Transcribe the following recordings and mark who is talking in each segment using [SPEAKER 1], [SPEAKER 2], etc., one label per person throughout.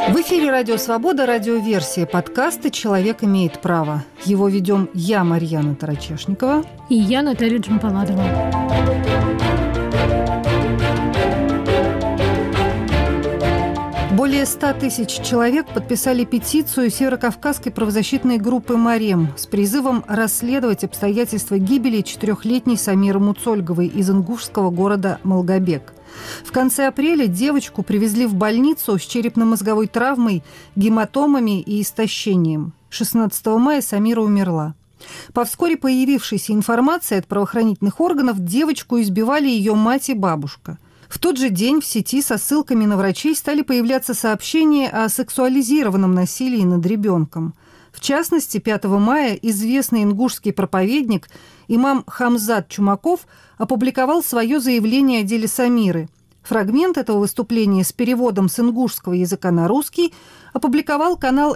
[SPEAKER 1] В эфире «Радио Свобода», радиоверсия подкаста «Человек имеет право». Его ведем я, Марьяна Тарачешникова.
[SPEAKER 2] И я, Наталья Джампаладова.
[SPEAKER 1] Более 100 тысяч человек подписали петицию северокавказской правозащитной группы «Марем» с призывом расследовать обстоятельства гибели 4-летней Самиры Муцольговой из ингушского города Малгобек. В конце апреля девочку привезли в больницу с черепно-мозговой травмой, гематомами и истощением. 16 мая Самира умерла. По вскоре появившейся информации от правоохранительных органов девочку избивали ее мать и бабушка. В тот же день в сети со ссылками на врачей стали появляться сообщения о сексуализированном насилии над ребенком. В частности, 5 мая известный ингушский проповедник имам Хамзат Чумаков опубликовал свое заявление о деле Самиры. Фрагмент этого выступления с переводом с ингушского языка на русский опубликовал канал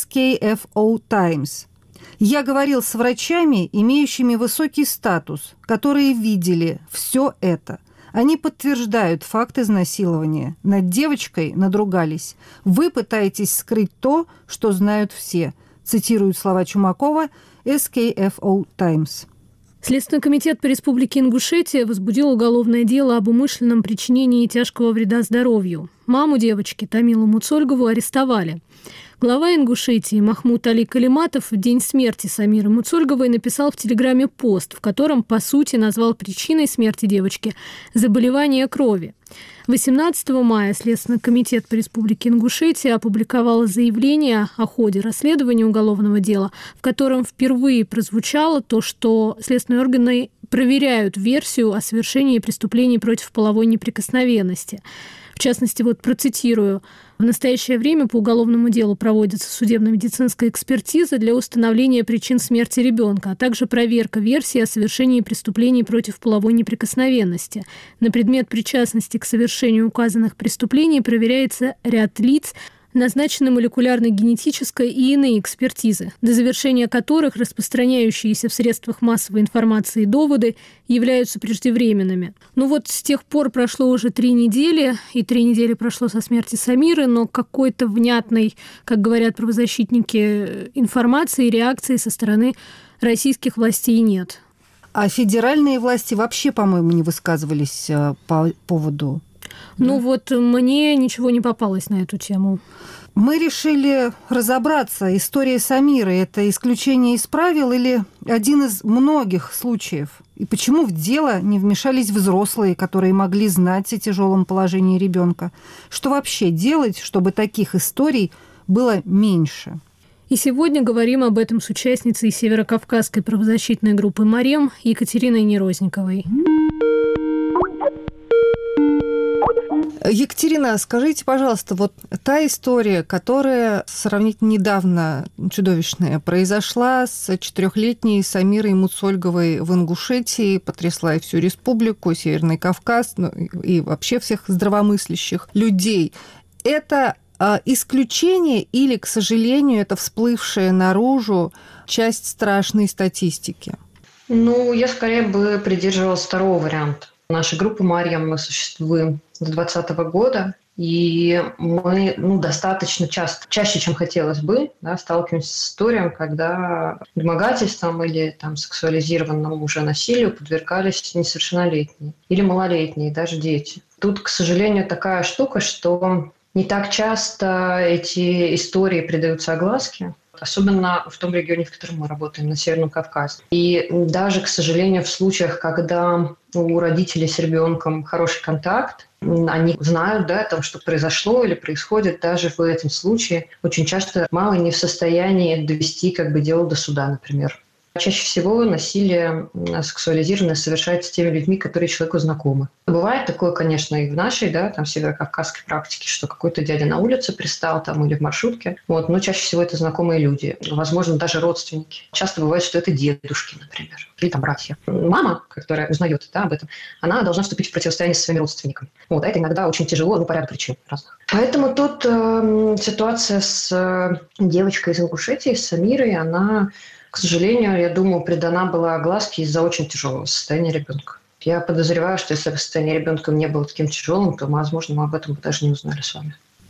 [SPEAKER 1] SKFO Times. «Я говорил с врачами, имеющими высокий статус, которые видели все это. Они подтверждают факт изнасилования. Над девочкой надругались. Вы пытаетесь скрыть то, что знают все», цитируют слова Чумакова SKFO Times.
[SPEAKER 2] Следственный комитет по Республике Ингушетия возбудил уголовное дело об умышленном причинении тяжкого вреда здоровью. Маму девочки, Тамилу Муцольгову, арестовали. Глава Ингушетии Махмуд Али Калиматов в день смерти Самиры Муцольговой написал в Телеграме пост, в котором, по сути, назвал причиной смерти девочки заболевание крови. 18 мая Следственный комитет по Республике Ингушетия опубликовал заявление о ходе расследования уголовного дела, в котором впервые прозвучало то, что следственные органы проверяют версию о совершении преступлений против половой неприкосновенности. В частности, процитирую. В настоящее время по уголовному делу проводится судебно-медицинская экспертиза для установления причин смерти ребенка, а также проверка версии о совершении преступлений против половой неприкосновенности. На предмет причастности к совершению указанных преступлений проверяется ряд лиц, назначены молекулярно-генетическая и иные экспертизы, до завершения которых распространяющиеся в средствах массовой информации доводы являются преждевременными. С тех пор прошло уже 3 недели, и 3 недели прошло со смерти Самиры, но какой-то внятной, как говорят правозащитники, информации и реакции со стороны российских властей нет.
[SPEAKER 1] А федеральные власти вообще, по-моему, не высказывались по поводу...
[SPEAKER 2] Мне ничего не попалось на эту тему.
[SPEAKER 1] Мы решили разобраться, история Самиры – это исключение из правил или один из многих случаев? И почему в дело не вмешались взрослые, которые могли знать о тяжелом положении ребенка? Что вообще делать, чтобы таких историй было меньше?
[SPEAKER 2] И сегодня говорим об этом с участницей северокавказской правозащитной группы «Марем» Екатериной Нерозниковой.
[SPEAKER 1] Екатерина, скажите, пожалуйста, та история, которая сравнительно недавно чудовищная, произошла с 4-летней Самирой Муцольговой в Ингушетии, потрясла и всю республику, Северный Кавказ, и вообще всех здравомыслящих людей. Это исключение или, к сожалению, это всплывшая наружу часть страшной статистики?
[SPEAKER 3] Я скорее бы придерживалась второго варианта. Наша группа «Марьям», мы существуем с 2020 года, и мы достаточно часто, чаще, чем хотелось бы, сталкиваемся с историей, когда домогательствам или сексуализированному уже насилию подвергались несовершеннолетние или малолетние, даже дети. Тут, к сожалению, такая штука, что не так часто эти истории придаются огласке, особенно в том регионе, в котором мы работаем, на Северном Кавказе. И даже, к сожалению, в случаях, когда у родителей с ребенком хороший контакт, они знают о том, что произошло или происходит, даже в этом случае очень часто мама не в состоянии довести дело до суда, например. Чаще всего насилие сексуализированное совершается теми людьми, которые человеку знакомы. Бывает такое, конечно, и в нашей, северокавказской практике, что какой-то дядя на улице пристал или в маршрутке, но чаще всего это знакомые люди, возможно, даже родственники. Часто бывает, что это дедушки, например, или братья. Мама, которая узнает об этом, она должна вступить в противостояние со своими родственниками. А это иногда очень тяжело, по ряду причин разных. Поэтому тут ситуация с девочкой из Ингушетии, с Самирой, она, к сожалению, я думаю, придана была огласке из-за очень тяжелого состояния ребенка. Я подозреваю, что если бы состояние ребенка не было таким тяжелым, то, возможно, мы об этом даже не узнали с вами.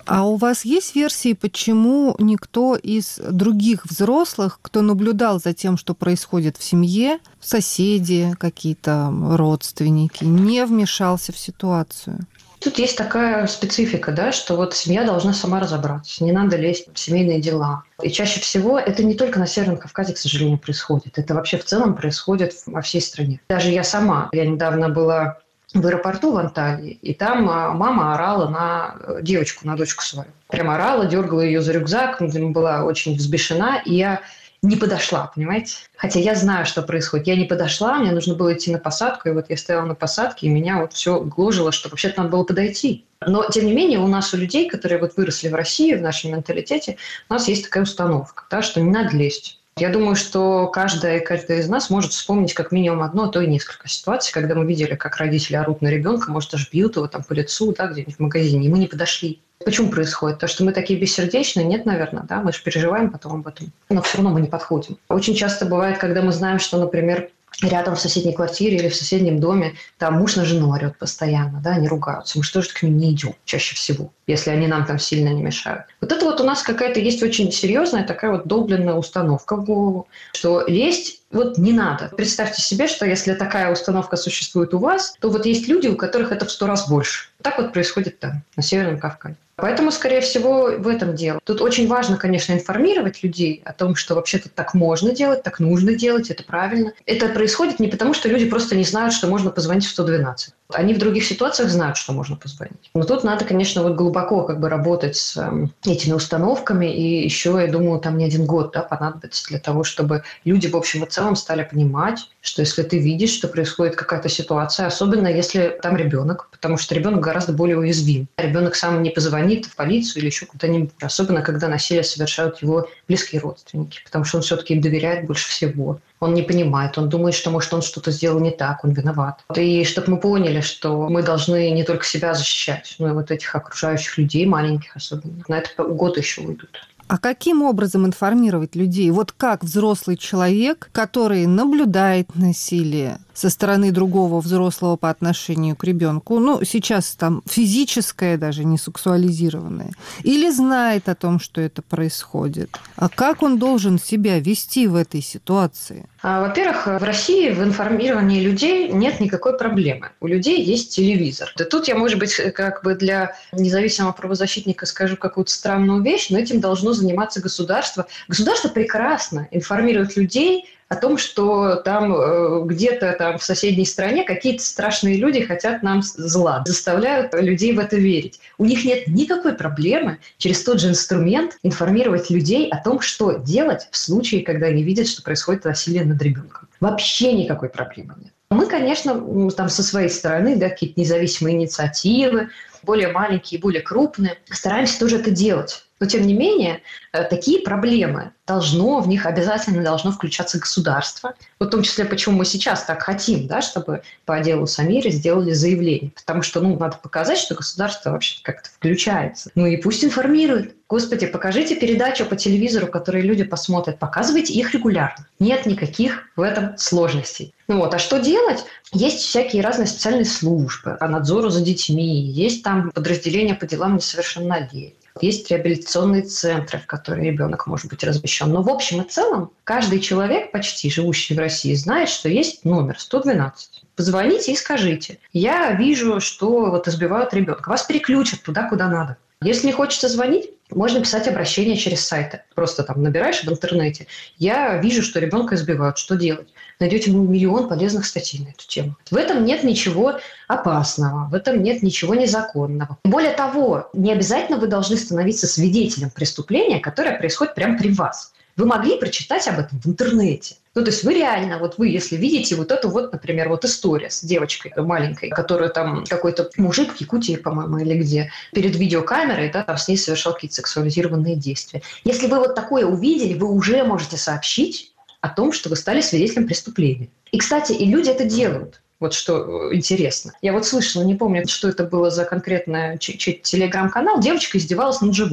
[SPEAKER 1] А у вас есть версии, почему никто из других взрослых, кто наблюдал за тем, что происходит в семье, соседи, какие-то родственники, не вмешался в ситуацию?
[SPEAKER 3] Тут есть такая специфика, да, что вот семья должна сама разобраться, не надо лезть в семейные дела. И чаще всего это не только на Северном Кавказе, к сожалению, происходит. Это вообще в целом происходит во всей стране. Даже я сама, я недавно была в аэропорту в Анталии, и там мама орала на девочку, на дочку свою. Прямо орала, дергала ее за рюкзак, была очень взбешена, и я не подошла, понимаете? Хотя я знаю, что происходит. Я не подошла, мне нужно было идти на посадку, и вот я стояла на посадке, и меня вот все гложило, что вообще-то надо было подойти. Но, тем не менее, у нас, у людей, которые вот выросли в России, в нашем менталитете, у нас есть такая установка, да, что не надо лезть. Я думаю, что каждая из нас может вспомнить как минимум одно, а то и несколько ситуаций, когда мы видели, как родители орут на ребенка, может, даже бьют его там по лицу, да, где-нибудь в магазине, и мы не подошли. Почему происходит? То, что мы такие бессердечные? Нет, наверное, да, мы же переживаем потом об этом, но все равно мы не подходим. Очень часто бывает, когда мы знаем, что, например, рядом в соседней квартире или в соседнем доме там муж на жену орет постоянно, да, они ругаются. Мы же тоже к ним не идем чаще всего, если они нам там сильно не мешают. Вот это вот у нас какая-то есть очень серьезная такая вот долбленная установка в голову, что лезть вот не надо. Представьте себе, что если такая установка существует у вас, то вот есть люди, у которых это в 100 раз больше. Так вот происходит там, на Северном Кавказе. Поэтому, скорее всего, в этом дело. Тут очень важно, конечно, информировать людей о том, что вообще-то так можно делать, так нужно делать, это правильно. Это происходит не потому, что люди просто не знают, что можно позвонить в 112. Они в других ситуациях знают, что можно позвонить. Но тут надо, конечно, вот глубоко как бы работать с этими установками. И еще, я думаю, там не один год, да, понадобится для того, чтобы люди, в общем и целом, стали понимать, что если ты видишь, что происходит какая-то ситуация, особенно если там ребенок, потому что ребенок гораздо более уязвим. Ребенок сам не позвонит в полицию или еще куда-нибудь, особенно когда насилие совершают его близкие родственники, потому что он все-таки им доверяет больше всего. Он не понимает, он думает, что, может, он что-то сделал не так, он виноват. И чтобы мы поняли, что мы должны не только себя защищать, но и вот этих окружающих людей, маленьких особенно. На это годы еще уйдут.
[SPEAKER 1] А каким образом информировать людей? Вот как взрослый человек, который наблюдает насилие со стороны другого взрослого по отношению к ребенку, ну, сейчас там физическое, даже не сексуализированное, или знает о том, что это происходит, а как он должен себя вести в этой ситуации?
[SPEAKER 3] Во-первых, в России в информировании людей нет никакой проблемы. У людей есть телевизор. Да тут я, может быть, как бы для независимого правозащитника скажу какую-то странную вещь, но этим должно заниматься государство. Государство прекрасно информирует людей о том, что там где-то там в соседней стране какие-то страшные люди хотят нам зла, заставляют людей в это верить. У них нет никакой проблемы через тот же инструмент информировать людей о том, что делать в случае, когда они видят, что происходит насилие над ребенком. Вообще никакой проблемы нет. Мы, конечно, там со своей стороны, да, какие-то независимые инициативы, более маленькие, более крупные, стараемся тоже это делать. Но, тем не менее, такие проблемы в них обязательно должно включаться государство. В том числе, почему мы сейчас так хотим, да, чтобы по делу Самиры сделали заявление. Потому что надо показать, что государство вообще как-то включается. И пусть информирует. Господи, покажите передачу по телевизору, которые люди посмотрят. Показывайте их регулярно. Нет никаких в этом сложностей. А что делать? Есть всякие разные специальные службы по надзору за детьми. Есть там подразделения по делам несовершеннолетних. Есть реабилитационные центры, в которые ребенок может быть размещен. Но в общем и целом каждый человек, почти живущий в России, знает, что есть номер 112. Позвоните и скажите: я вижу, что избивают ребенка. Вас переключат туда, куда надо. Если не хочется звонить, можно писать обращение через сайты. Просто там набираешь в интернете: я вижу, что ребенка избивают, что делать? Найдете миллион полезных статей на эту тему. В этом нет ничего опасного, в этом нет ничего незаконного. Более того, не обязательно вы должны становиться свидетелем преступления, которое происходит прямо при вас. Вы могли прочитать об этом в интернете. То есть вы реально, вы если видите эту например, история с девочкой маленькой, которую там какой-то мужик в Якутии, по-моему, или где, перед видеокамерой, да, там с ней совершал какие-то сексуализированные действия. Если вы такое увидели, вы уже можете сообщить о том, что вы стали свидетелем преступления. И, кстати, и люди это делают. Что интересно. Я слышала, не помню, что это было за конкретный телеграм-канал, девочка издевалась над животными.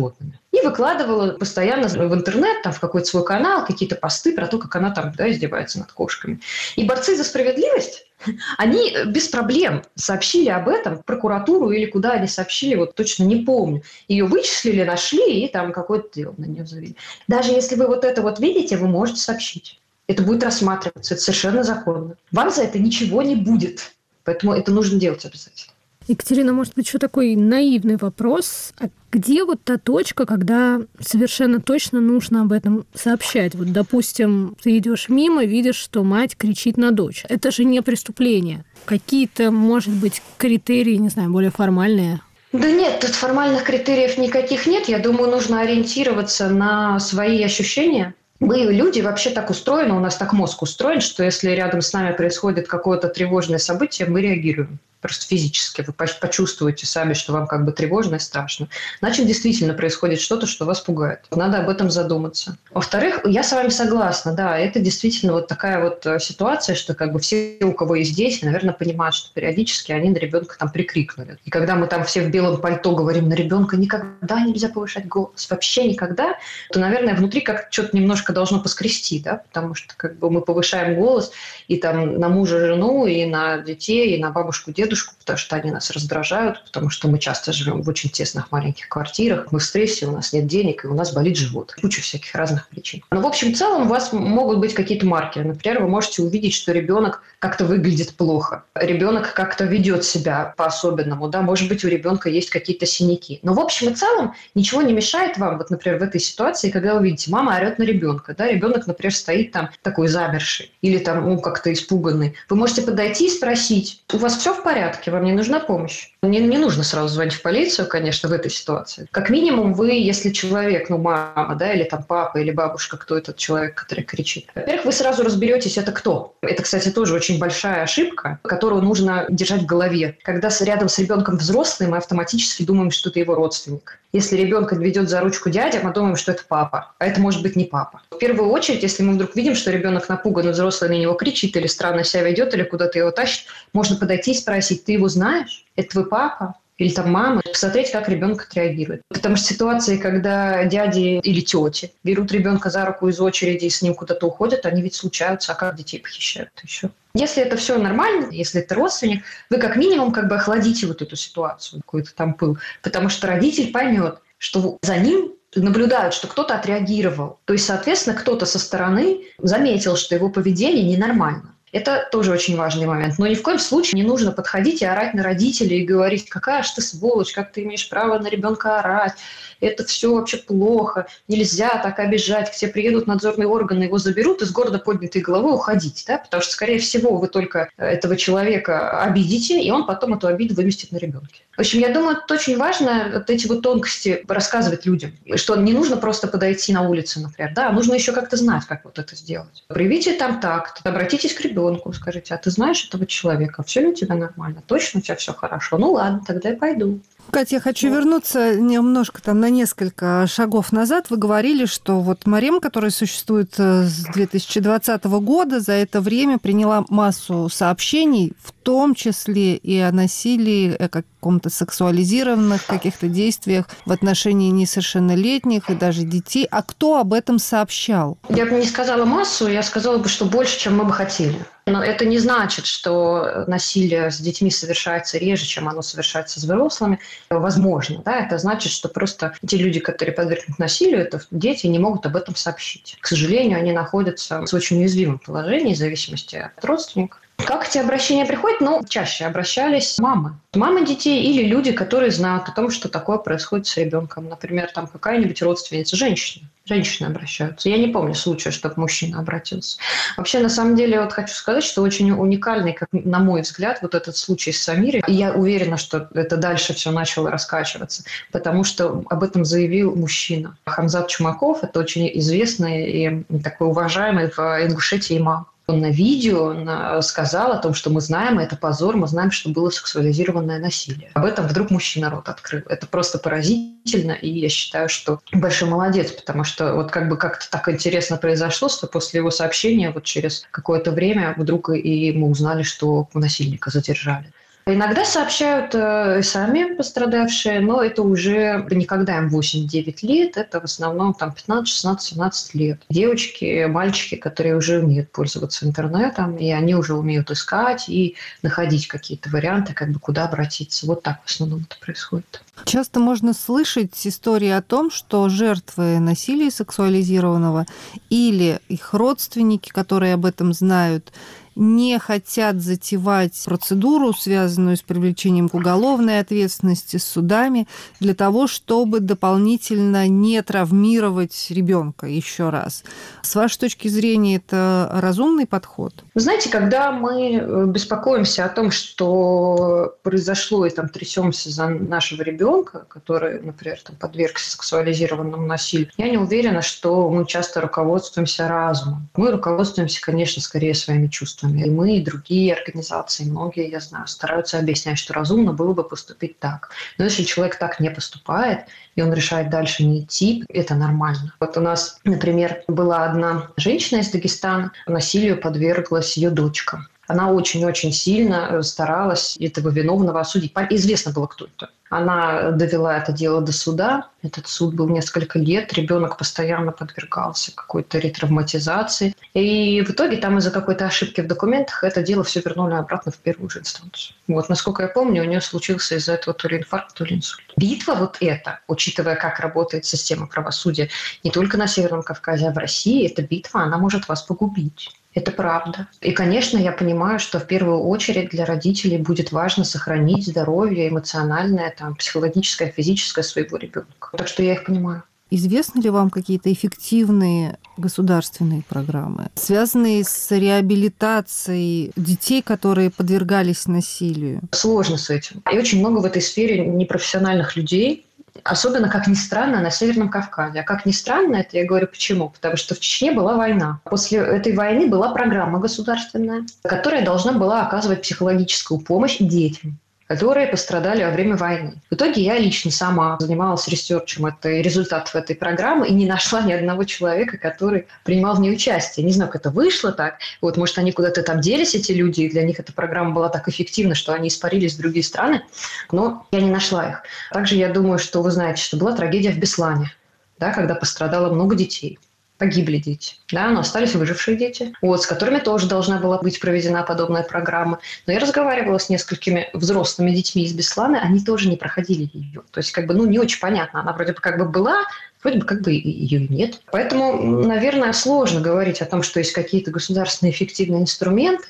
[SPEAKER 3] и выкладывала постоянно в интернет, там, в какой-то свой канал, какие-то посты про то, как она там, да, издевается над кошками. И борцы за справедливость, они без проблем сообщили об этом в прокуратуру или куда они сообщили, вот точно не помню. Ее вычислили, нашли и там какое-то дело на нее завели. Даже если вы вот это вот видите, вы можете сообщить. Это будет рассматриваться, это совершенно законно. Вам за это ничего не будет. Поэтому это нужно делать обязательно.
[SPEAKER 2] Екатерина, может быть, еще такой наивный вопрос. А где вот та точка, когда совершенно точно нужно об этом сообщать? Вот, допустим, ты идешь мимо, видишь, что мать кричит на дочь. Это же не преступление. Какие-то, может быть, критерии, не знаю, более формальные?
[SPEAKER 3] Да нет, тут формальных критериев никаких нет. Я думаю, нужно ориентироваться на свои ощущения. Мы, люди, вообще так устроены, у нас так мозг устроен, что если рядом с нами происходит какое-то тревожное событие, мы реагируем. Просто физически вы почувствуете сами, что вам как бы тревожно и страшно. Значит, действительно происходит что-то, что вас пугает. Надо об этом задуматься. Во-вторых, я с вами согласна, да, это действительно вот такая вот ситуация, что как бы все, у кого есть дети, наверное, понимают, что периодически они на ребенка там прикрикнули. И когда мы там все в белом пальто говорим на ребенка, никогда нельзя повышать голос, вообще никогда, то, наверное, внутри как что-то немножко должно поскрести, да, потому что как бы мы повышаем голос и там на мужа, жену, и на детей, и на бабушку, дедушку, потому что они нас раздражают, потому что мы часто живем в очень тесных маленьких квартирах, мы в стрессе, у нас нет денег, и у нас болит живот. Куча всяких разных причин. Но в общем целом у вас могут быть какие-то маркеры. Например, вы можете увидеть, что ребенок как-то выглядит плохо, ребенок как-то ведет себя по-особенному, да, может быть, у ребенка есть какие-то синяки. Но в общем и целом ничего не мешает вам, вот, например, в этой ситуации, когда вы видите, мама орет на ребенка, да, ребенок, например, стоит там такой замерший или там, ну, как-то испуганный. Вы можете подойти и спросить, у вас все в порядке, вам не нужна помощь? Не нужно сразу звонить в полицию, конечно, в этой ситуации. Как минимум вы, если человек, ну, мама, да, или там папа, или бабушка, кто этот человек, который кричит. Во-первых, вы сразу разберетесь, это кто. Это, кстати, тоже очень большая ошибка, которую нужно держать в голове. Когда рядом с ребенком взрослый, мы автоматически думаем, что это его родственник. Если ребенка ведет за ручку дядя, мы думаем, что это папа, а это может быть не папа. В первую очередь, если мы вдруг видим, что ребенок напуган, и взрослый на него кричит, или странно себя ведет, или куда-то его тащит, можно подойти и спросить, ты его знаешь? Это твой папа? Или там мама, посмотреть, как ребенок отреагирует. Потому что ситуации, когда дяди или тети берут ребенка за руку из очереди и с ним куда-то уходят, они ведь случаются, а как детей похищают еще? Если это все нормально, если это родственник, вы как минимум как бы охладите вот эту ситуацию, какой-то там пыл. Потому что родитель поймет, что за ним наблюдают, что кто-то отреагировал. То есть, соответственно, кто-то со стороны заметил, что его поведение ненормально. Это тоже очень важный момент. Но ни в коем случае не нужно подходить и орать на родителей и говорить, какая ж ты сволочь, как ты имеешь право на ребенка орать. Это все вообще плохо, нельзя так обижать. К тебе приедут надзорные органы, его заберут и с гордо поднятой головой уходить. Да? Потому что, скорее всего, вы только этого человека обидите, и он потом эту обиду выместит на ребенке. В общем, я думаю, это очень важно, вот эти вот тонкости рассказывать людям, что не нужно просто подойти на улице, например, да, нужно еще как-то знать, как вот это сделать. Проявите там такт, обратитесь к ребенку, скажите, а ты знаешь этого человека, все ли у тебя нормально, точно у тебя все хорошо? Ну ладно, тогда я пойду.
[SPEAKER 1] Катя, я хочу вернуться немножко там на несколько шагов назад. Вы говорили, что вот Марем, которая существует с 2020 года, за это время приняла массу сообщений, в том числе и о насилии, о каком-то сексуализированных каких-то действиях в отношении несовершеннолетних и даже детей. А кто об этом сообщал?
[SPEAKER 3] Я бы не сказала массу, я сказала бы, что больше, чем мы бы хотели. Но это не значит, что насилие с детьми совершается реже, чем оно совершается с взрослыми. Возможно, да, это значит, что просто те люди, которые подвергнуты насилию, это дети, не могут об этом сообщить. К сожалению, они находятся в очень уязвимом положении в зависимости от родственников. Как эти обращения приходят? Ну, чаще обращались мамы. Мамы детей или люди, которые знают о том, что такое происходит с ребенком. Например, там какая-нибудь родственница, женщина. Женщины обращаются. Я не помню случая, чтобы мужчина обратился. Вообще, на самом деле, вот хочу сказать, что очень уникальный, как на мой взгляд, вот этот случай с Самирой. И я уверена, что это дальше все начало раскачиваться, потому что об этом заявил мужчина. Хамзат Чумаков – это очень известный и такой уважаемый в Ингушетии имам. Он на видео сказал о том, что мы знаем, это позор, мы знаем, что было сексуализированное насилие. Об этом вдруг мужчина рот открыл. Это просто поразительно, и я считаю, что большой молодец, потому что вот как бы как-то так интересно произошло, что после его сообщения вот через какое-то время вдруг и мы узнали, что насильника задержали. Иногда сообщают сами пострадавшие, но это уже никогда им 8-9 лет, это в основном там 15, 16, 17 лет. Девочки, мальчики, которые уже умеют пользоваться интернетом, и они уже умеют искать и находить какие-то варианты, как бы куда обратиться. Вот так в основном это происходит.
[SPEAKER 1] Часто можно слышать истории о том, что жертвы насилия сексуализированного или их родственники, которые об этом знают, не хотят затевать процедуру, связанную с привлечением к уголовной ответственности, с судами, для того, чтобы дополнительно не травмировать ребенка еще раз. С вашей точки зрения, это разумный подход?
[SPEAKER 3] Вы знаете, когда мы беспокоимся о том, что произошло, и там трясемся за нашего ребенка, который, например, там, подвергся сексуализированному насилию, я не уверена, что мы часто руководствуемся разумом. Мы руководствуемся, конечно, скорее своими чувствами. И мы, и другие организации, многие, я знаю, стараются объяснять, что разумно было бы поступить так. Но если человек так не поступает, и он решает дальше не идти, это нормально. Вот у нас, например, была одна женщина из Дагестана, насилию подверглась ее дочка. Она очень-очень сильно старалась этого виновного осудить. Известно было, кто это. Она довела это дело до суда. Этот суд был несколько лет. Ребенок постоянно подвергался какой-то ретравматизации. И в итоге там из-за какой-то ошибки в документах это дело все вернули обратно в первую же инстанцию. Вот, насколько я помню, у нее случился из-за этого то ли инфаркт, то ли инсульт. Битва вот эта, учитывая, как работает система правосудия не только на Северном Кавказе, а в России, эта битва, она может вас погубить. Это правда. И, конечно, я понимаю, что в первую очередь для родителей будет важно сохранить здоровье эмоциональное, там, психологическое, физическое своего ребенка. Так что я их понимаю.
[SPEAKER 1] Известны ли вам какие-то эффективные государственные программы, связанные с реабилитацией детей, которые подвергались насилию?
[SPEAKER 3] Сложно с этим. И очень много в этой сфере непрофессиональных людей, особенно, как ни странно, на Северном Кавказе. А как ни странно, это я говорю почему? Потому что в Чечне была война. После этой войны была программа государственная, которая должна была оказывать психологическую помощь детям, которые пострадали во время войны. В итоге я лично сама занималась ресерчем результатов этой программы и не нашла ни одного человека, который принимал в ней участие. Не знаю, как это вышло так. Вот, может, они куда-то там делись, эти люди, и для них эта программа была так эффективна, что они испарились в другие страны, но я не нашла их. Также я думаю, что вы знаете, что была трагедия в Беслане, да, когда пострадало много детей. Погибли дети, да, но остались выжившие дети, вот, с которыми тоже должна была быть проведена подобная программа. Но я разговаривала с несколькими взрослыми детьми из Беслана, они тоже не проходили ее. То есть, не очень понятно. Она вроде бы была, вроде бы ее и нет. Поэтому, наверное, сложно говорить о том, что есть какие-то государственные эффективные инструменты,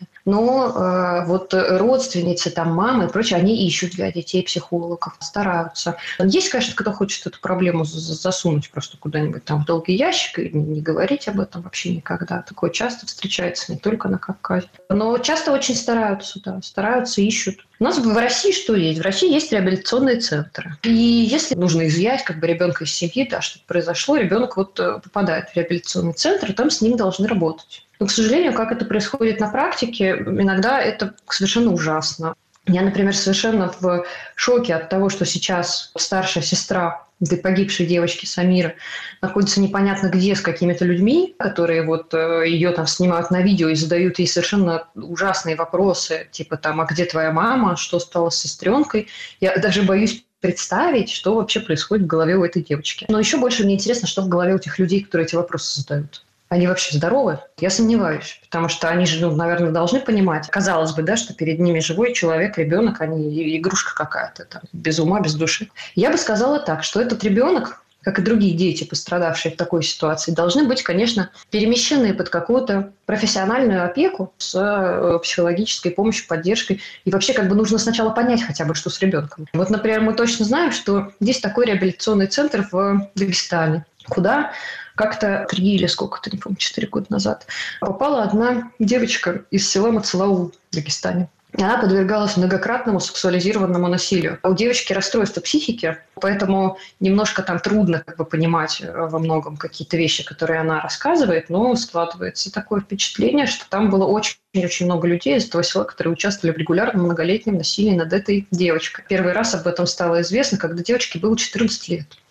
[SPEAKER 3] но вот родственницы, там, мамы и прочее, они ищут для детей психологов, стараются. Есть, конечно, кто хочет эту проблему засунуть просто куда-нибудь там в долгий ящик и не говорить об этом вообще никогда. Такое часто встречается не только на Кавказе. Но часто очень стараются, да, стараются, ищут. У нас в России что есть? В России есть реабилитационные центры. И если нужно изъять ребенка из семьи, да, что-то произошло, ребенок попадает в реабилитационный центр, и там с ним должны работать. Но, к сожалению, как это происходит на практике, иногда это совершенно ужасно. Я, например, совершенно в шоке от того, что сейчас старшая сестра этой погибшей девочки Самиры находится непонятно где с какими-то людьми, которые ее там снимают на видео и задают ей совершенно ужасные вопросы, типа там, а где твоя мама, что стало с сестренкой? Я даже боюсь представить, что вообще происходит в голове у этой девочки. Но еще больше мне интересно, что в голове у тех людей, которые эти вопросы задают. Они вообще здоровы? Я сомневаюсь, потому что они же, наверное, должны понимать. Казалось бы, да, что перед ними живой человек, ребенок, а не игрушка какая-то, там, без ума, без души. Я бы сказала так, что этот ребенок, как и другие дети, пострадавшие в такой ситуации, должны быть, конечно, перемещены под какую-то профессиональную опеку с психологической помощью, поддержкой. И вообще нужно сначала понять хотя бы, что с ребенком. Вот, например, мы точно знаем, что есть такой реабилитационный центр в Дагестане, куда как-то 3 или сколько-то, не помню, 4 года назад попала одна девочка из села Мацалаул в Дагестане. Она подвергалась многократному сексуализированному насилию. У девочки расстройство психики, поэтому немножко там трудно понимать во многом какие-то вещи, которые она рассказывает, но складывается такое впечатление, что там было очень-очень много людей из этого села, которые участвовали в регулярном многолетнем насилии над этой девочкой. Первый раз об этом стало известно, когда девочке было 14 лет.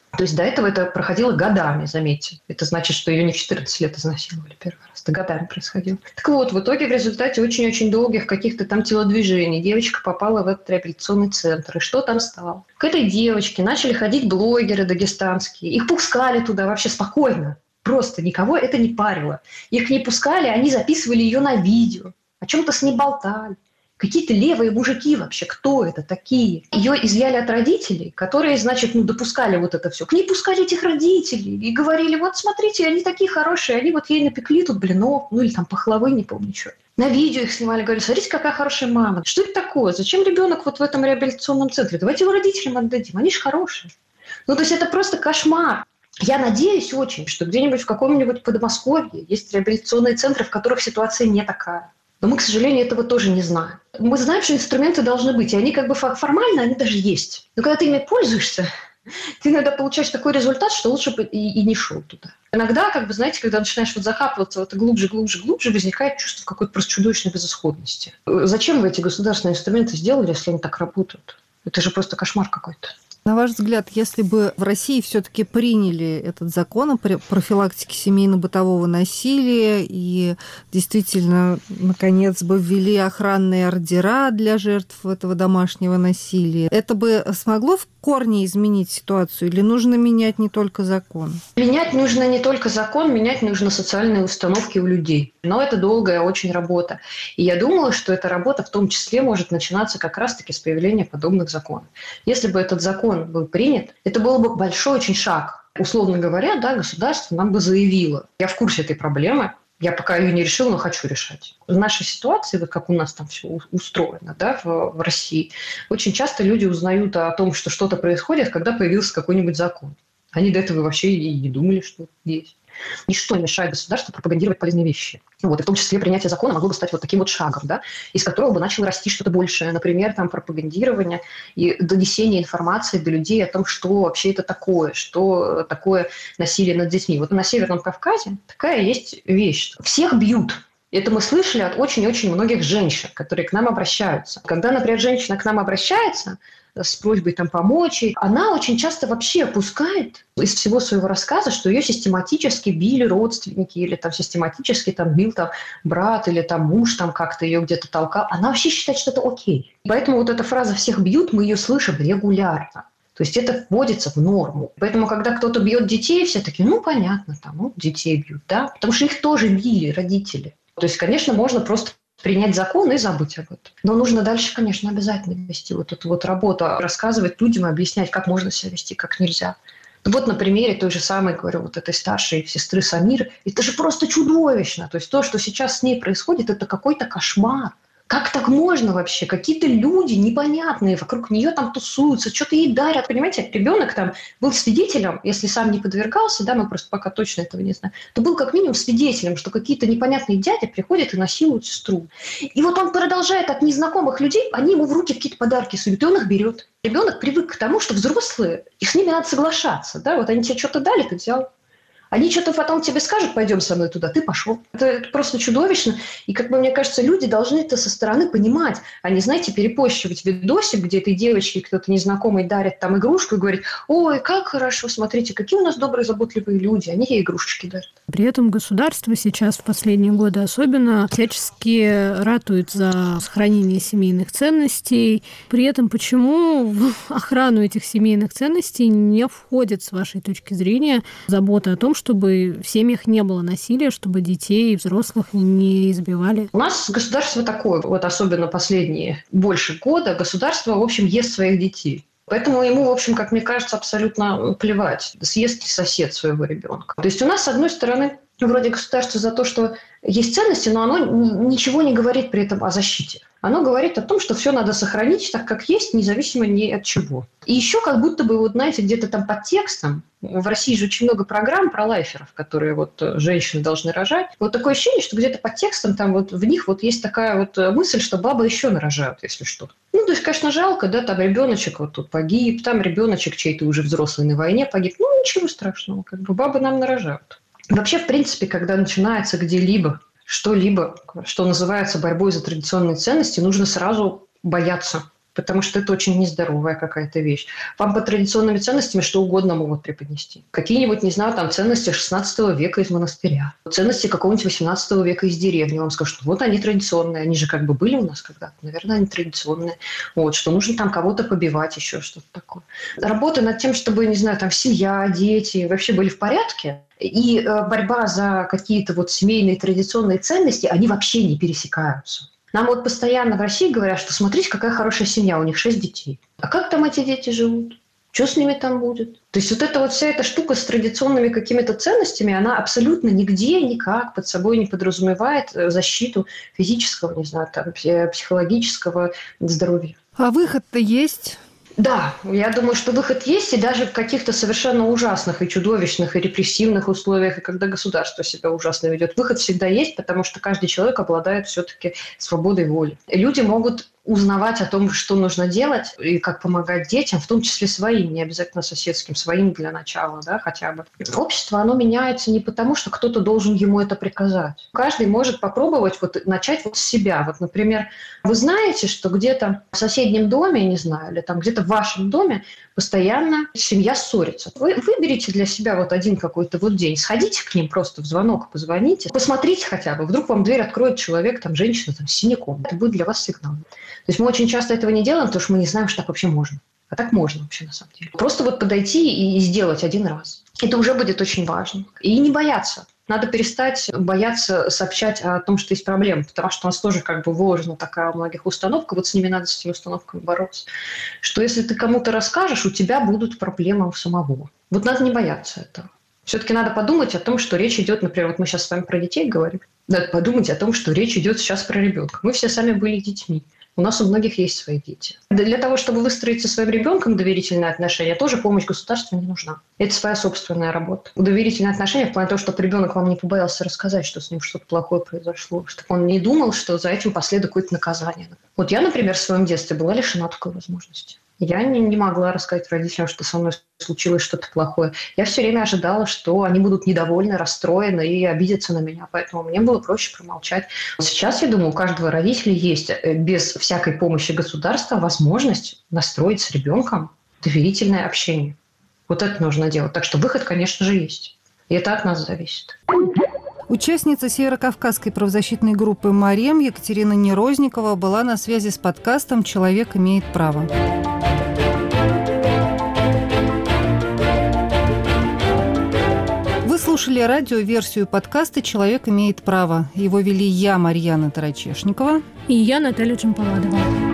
[SPEAKER 3] То есть до этого это проходило годами, заметьте. Это значит, что ее не в 14 лет изнасиловали первый раз. Это годами происходило. Так вот, в итоге в результате очень-очень долгих каких-то там телодвижений девочка попала в этот реабилитационный центр. И что там стало? К этой девочке начали ходить блогеры дагестанские. Их пускали туда вообще спокойно. Просто никого это не парило. Их не пускали, они записывали ее на видео. О чем-то с ней болтали. Какие-то левые мужики вообще, кто это такие? Ее изъяли от родителей, которые, значит, допускали вот это все. К ней пускали этих родителей и говорили, вот смотрите, они такие хорошие, они вот ей напекли тут блинов, или там пахлавы, не помню что. На видео их снимали, говорили, смотрите, какая хорошая мама. Что это такое? Зачем ребенок вот в этом реабилитационном центре? Давайте его родителям отдадим, они же хорошие. То есть это просто кошмар. Я надеюсь очень, что где-нибудь в каком-нибудь Подмосковье есть реабилитационные центры, в которых ситуация не такая. Но мы, к сожалению, этого тоже не знаем. Мы знаем, что инструменты должны быть, и они как бы формально, они даже есть. Но когда ты ими пользуешься, ты иногда получаешь такой результат, что лучше бы и не шел туда. Иногда, как бы, знаете, когда начинаешь вот закапываться вот глубже, возникает чувство какой-то просто чудовищной безысходности. Зачем вы эти государственные инструменты сделали, если они так работают? Это же просто кошмар какой-то.
[SPEAKER 1] На ваш взгляд, если бы в России все-таки приняли этот закон о профилактике семейно-бытового насилия и действительно, наконец, бы ввели охранные ордера для жертв этого домашнего насилия, это бы смогло в корне изменить ситуацию или нужно менять не только закон?
[SPEAKER 3] Менять нужно не только закон, менять нужно социальные установки у людей. Но это долгая очень работа. И я думаю, что эта работа в том числе может начинаться как раз-таки с появления подобных законов. Если бы этот закон был принят, это был бы большой очень шаг. Условно говоря, да, государство нам бы заявило, я в курсе этой проблемы, я пока ее не решил, но хочу решать. В нашей ситуации, вот как у нас там все устроено, да, в России, очень часто люди узнают о том, что что-то происходит, когда появился какой-нибудь закон. Они до этого вообще и не думали, что есть. Ничто не мешает государству пропагандировать полезные вещи. Вот, и в том числе принятие закона могло бы стать вот таким вот шагом, да, из которого бы начало расти что-то большее. Например, там, пропагандирование и донесение информации до людей о том, что вообще это такое, что такое насилие над детьми. Вот на Северном Кавказе такая есть вещь. Всех бьют. Это мы слышали от очень-очень многих женщин, которые к нам обращаются. Когда, например, женщина к нам обращается с просьбой там помочь ей, она очень часто вообще опускает из всего своего рассказа, что ее систематически били родственники или там систематически там бил там брат или там муж там как-то ее где-то толкал. Она вообще считает, что это окей. Поэтому вот эта фраза «всех бьют», мы ее слышим регулярно. То есть это вводится в норму. Поэтому, когда кто-то бьет детей, все такие, понятно, там, детей бьют, да, потому что их тоже били родители. То есть, конечно, можно просто принять закон и забыть об этом. Но нужно дальше, конечно, обязательно вести вот эту вот работу, рассказывать людям, объяснять, как можно себя вести, как нельзя. Вот на примере той же самой, говорю, вот этой старшей сестры Самиры, это же просто чудовищно. То есть то, что сейчас с ней происходит, это какой-то кошмар. Как так можно вообще? Какие-то люди непонятные вокруг нее там тусуются, что-то ей дарят. Понимаете, ребенок там был свидетелем, если сам не подвергался, да, мы просто пока точно этого не знаем, то был как минимум свидетелем, что какие-то непонятные дяди приходят и насилуют сестру. И вот он продолжает от незнакомых людей, они ему в руки какие-то подарки суют, и он их берет. Ребенок привык к тому, что взрослые, и с ними надо соглашаться. Да? Вот они тебе что-то дали, ты взял. Они что-то потом тебе скажут, пойдем со мной туда, ты пошел. Это просто чудовищно. И, как бы, мне кажется, люди должны это со стороны понимать, а не, знаете, перепощивать видосик, где этой девочке кто-то незнакомый дарит там игрушку и говорит, ой, как хорошо, смотрите, какие у нас добрые, заботливые люди, они ей игрушечки дарят.
[SPEAKER 2] При этом государство сейчас в последние годы особенно всячески ратует за сохранение семейных ценностей. При этом почему в охрану этих семейных ценностей не входит, с вашей точки зрения, забота о том, чтобы в семьях не было насилия, чтобы детей и взрослых не избивали?
[SPEAKER 3] У нас государство такое, вот особенно последние больше года, государство, в общем, ест своих детей. Поэтому ему, в общем, как мне кажется, абсолютно плевать, съест ли сосед своего ребенка. То есть у нас, с одной стороны, вроде государство за то, что есть ценности, но оно ничего не говорит при этом о защите. Оно говорит о том, что все надо сохранить так, как есть, независимо ни от чего. И еще как будто бы, вот знаете, где-то там под текстом, в России же очень много программ про лайферов, которые вот женщины должны рожать. Вот такое ощущение, что где-то под текстом там вот в них вот есть такая вот мысль, что бабы еще нарожают, если что. То есть, конечно, жалко, да, там ребеночек вот тут погиб, там ребеночек чей-то уже взрослый на войне погиб. Ничего страшного, как бы бабы нам нарожают. Вообще, в принципе, когда начинается где-либо что-либо, что называется борьбой за традиционные ценности, нужно сразу бояться. потому что это очень нездоровая какая-то вещь. Вам по традиционными ценностями что угодно могут преподнести. Какие-нибудь, не знаю, там ценности 16 века из монастыря, ценности какого-нибудь 18 века из деревни. Вам скажут, что вот они традиционные, они же как бы были у нас когда-то, наверное, они традиционные. Вот, что нужно там кого-то побивать, еще что-то такое. Работа над тем, чтобы, не знаю, там семья, дети вообще были в порядке, и борьба за какие-то вот семейные традиционные ценности, они вообще не пересекаются. Нам вот постоянно в России говорят, что смотрите, какая хорошая семья, у них 6 детей. А как там эти дети живут? Что с ними там будет? То есть вот эта вот вся эта штука с традиционными какими-то ценностями, она абсолютно нигде никак под собой не подразумевает защиту физического, не знаю, там, психологического здоровья.
[SPEAKER 1] А выход-то есть?
[SPEAKER 3] Да, я думаю, что выход есть, и даже в каких-то совершенно ужасных и чудовищных, и репрессивных условиях, и когда государство себя ужасно ведет. Выход всегда есть, потому что каждый человек обладает все-таки свободой воли. Люди могут узнавать о том, что нужно делать и как помогать детям, в том числе своим, не обязательно соседским, своим для начала, да, хотя бы. Общество, оно меняется не потому, что кто-то должен ему это приказать. Каждый может попробовать вот начать вот с себя. Вот, например, вы знаете, что где-то в соседнем доме, не знаю, или там где-то в вашем доме постоянно семья ссорится. Вы выберите для себя вот один какой-то вот день, сходите к ним просто в звонок, позвоните, посмотрите хотя бы, вдруг вам дверь откроет человек, там, женщина там, с синяком. Это будет для вас сигналом. То есть мы очень часто этого не делаем, потому что мы не знаем, что так вообще можно. А так можно вообще на самом деле. Просто вот подойти и сделать один раз. Это уже будет очень важно. И не бояться. Надо перестать бояться сообщать о том, что есть проблемы, потому что у нас тоже как бы вложена такая у многих установка, вот с ними надо, с этими установками бороться, что если ты кому-то расскажешь, у тебя будут проблемы у самого. Вот надо не бояться этого. Все-таки надо подумать о том, что речь идет, например, вот мы сейчас с вами про детей говорим, надо подумать о том, что речь идет сейчас про ребенка. Мы все сами были детьми. У нас у многих есть свои дети. Для того, чтобы выстроить со своим ребенком доверительные отношения, тоже помощь государства не нужна. Это своя собственная работа. Доверительные отношения в плане того, чтобы ребенок вам не побоялся рассказать, что с ним что-то плохое произошло, чтобы он не думал, что за этим последует какое-то наказание. Вот я, например, в своем детстве была лишена такой возможности. Я не могла рассказать родителям, что со мной случилось что-то плохое. Я все время ожидала, что они будут недовольны, расстроены и обидятся на меня. Поэтому мне было проще промолчать. Сейчас, я думаю, у каждого родителя есть без всякой помощи государства возможность настроить с ребенком доверительное общение. Вот это нужно делать. Так что выход, конечно же, есть. И это от нас зависит.
[SPEAKER 1] Участница Северокавказской правозащитной группы «Марем» Екатерина Нерозникова была на связи с подкастом «Человек имеет право». Вы слушали радиоверсию подкаста «Человек имеет право». Его вели я, Марьяна Тарачешникова.
[SPEAKER 2] И я, Наталья Джампаладова.